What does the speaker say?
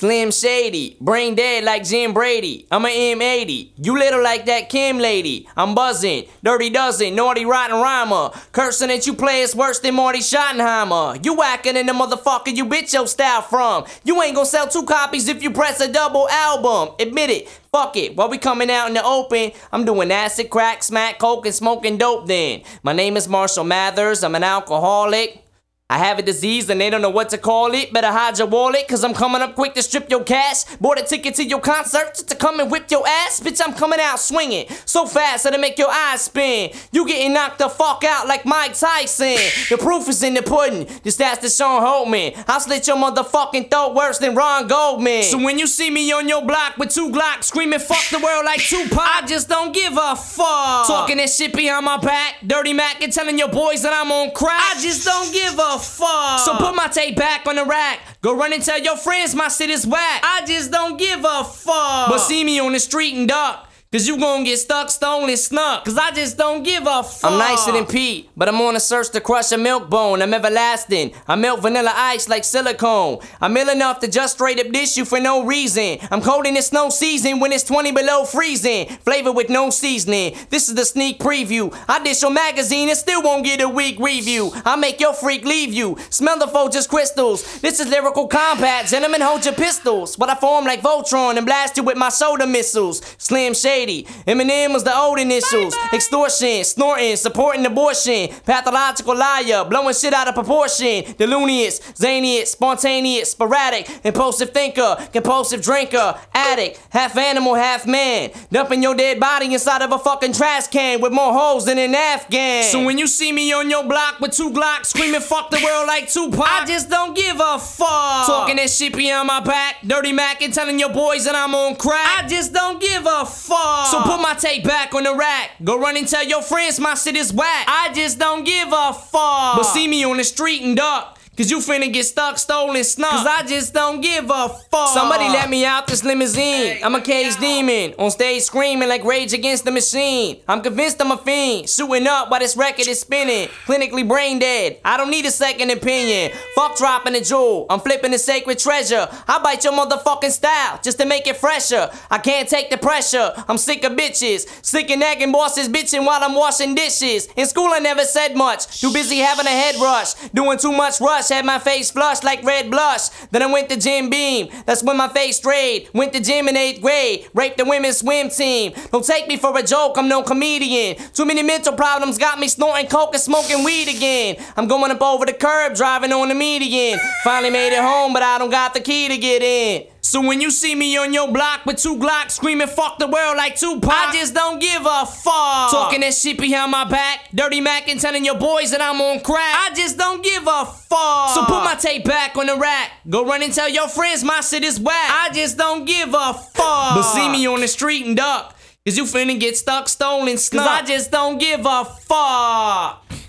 Slim Shady, brain dead like Jim Brady. I'm a M80, you little like that Kim lady. I'm buzzing, dirty dozen, naughty rotten rhymer. Cursing at you players worse than Marty Schottenheimer. You whacking in the motherfucker you bitch your style from. You ain't gonna sell 2 copies if you press a double album. Admit it, fuck it. While we coming out in the open, I'm doing acid, crack, smack, coke, and smoking dope then. My name is Marshall Mathers, I'm an alcoholic. I have a disease and they don't know what to call it. Better hide your wallet, cause I'm coming up quick to strip your cash. Bought a ticket to your concert just to come and whip your ass. Bitch, I'm coming out swinging so fast that'll make your eyes spin. You getting knocked the fuck out like Mike Tyson. The proof is in the pudding, just ask the Sean Holtman. I'll slit your motherfucking throat worse than Ron Goldman. So when you see me on your block with 2 Glocks screaming fuck the world like Tupac, I just don't give a fuck. Talking that shit behind my back, Dirty Mac, and telling your boys that I'm on crack, I just don't give a fuck. So put my tape back on the rack. Go run and tell your friends my shit is whack. I just don't give a fuck. But see me on the street and duck, cause you gon' get stuck, stolen, snuck. Cause I just don't give a fuck. I'm nicer than Pete, but I'm on a search to crush a milk bone. I'm everlasting, I melt vanilla ice like silicone. I'm ill enough to just straight up dish you for no reason. I'm cold in the snow season when it's 20 below freezing. Flavor with no seasoning, this is the sneak preview. I dish your magazine and still won't get a weak review. I make your freak leave you, smell the Folgers crystals. This is lyrical combat, gentlemen hold your pistols. But I form like Voltron and blast you with my soda missiles. Slim Shady, Eminem was the old initials. Extortion, snorting, supporting abortion. Pathological liar, blowing shit out of proportion. Delunious, zanious, spontaneous, sporadic. Impulsive thinker, compulsive drinker. Addict, half animal, half man. Dumping your dead body inside of a fucking trash can with more holes than an Afghan. So when you see me on your block with 2 Glocks screaming fuck the world like Tupac, I just don't give a fuck. Talking that shit behind my back, Dirty Mac, and telling your boys that I'm on crack, I just don't give a fuck. So put my tape back on the rack. Go run and tell your friends my shit is whack. I just don't give a fuck. But see me on the street and duck, cause you finna get stuck, stolen, snuck. Cause I just don't give a fuck. Somebody let me out this limousine. I'm a caged demon, on stage screaming like Rage Against the Machine. I'm convinced I'm a fiend, shooting up while this record is spinning. Clinically brain dead, I don't need a second opinion. Fuck dropping a jewel, I'm flipping a sacred treasure. I bite your motherfucking style, just to make it fresher. I can't take the pressure, I'm sick of bitches. Sick of nagging bosses bitching while I'm washing dishes. In school I never said much, too busy having a head rush. Doing too much rush, had my face flushed like red blush. Then I went to Jim Beam, that's when my face strayed. Went to gym in 8th grade, raped the women's swim team. Don't take me for a joke, I'm no comedian. Too many mental problems got me snorting coke and smoking weed again. I'm going up over the curb, driving on the median. Finally made it home, but I don't got the key to get in. So when you see me on your block with 2 Glocks screaming fuck the world like Tupac, I just don't give a fuck. Talking that shit behind my back, Dirty Mac, and telling your boys that I'm on crack, I just don't give a fuck. So put my tape back on the rack. Go run and tell your friends my shit is whack. I just don't give a fuck. But see me on the street and duck, cause you finna get stuck, stolen, snuck. Cause I just don't give a fuck.